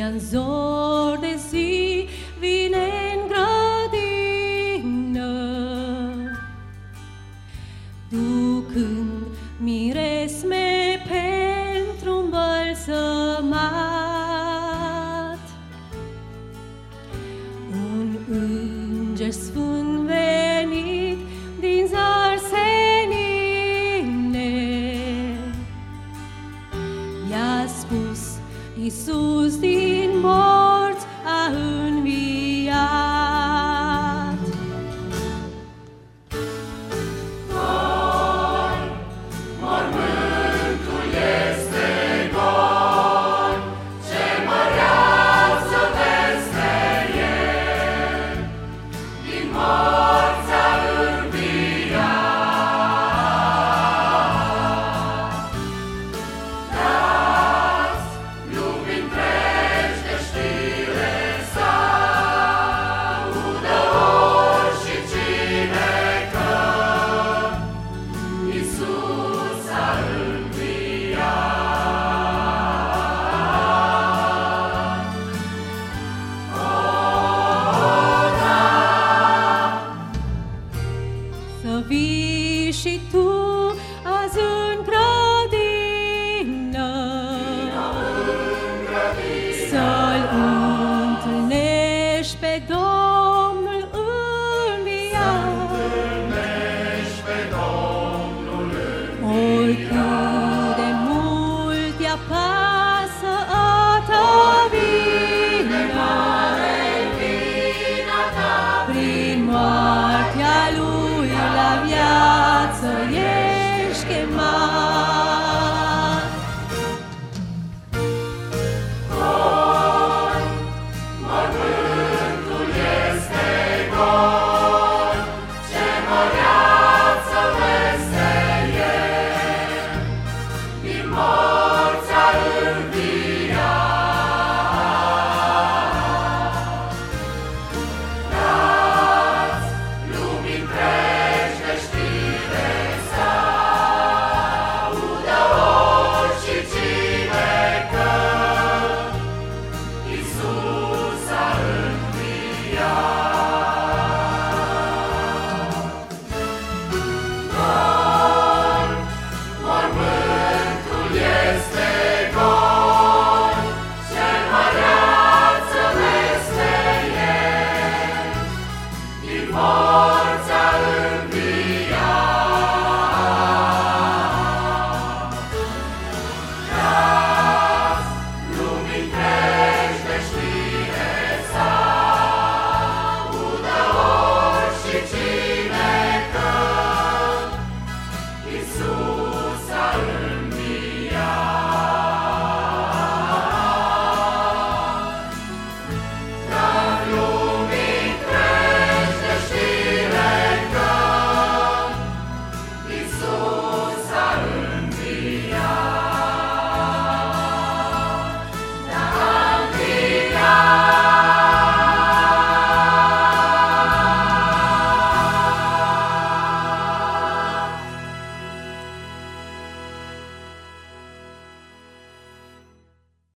Ea-n zor de zi vine în grădină, ducând miresme pentru îmbălsămat. Un înger sfânt venit din zări senine i-a spus: Iisus din morți a înviat. Mormântul este gol, ce măreață veste e, din morți a înviat. Dați lumii întregi de știre să audă orice cine că Iisus a înviat. Să vii și tu azi în grădină, să-L întâlnești pe Domnul înviat. Oricât de mult te apasă a ta vină, prin moartea Lui la viață ești chemat. Mormântul este gol, ce măreață veste e, din morți a înviat. Dați lumii întregi de știre să audă orice cine că Iisus a înviat. Mormântul este gol, ce măreață veste e, din morți a înviat. Dați lumii întregi de știre să audă orice cine că Iisus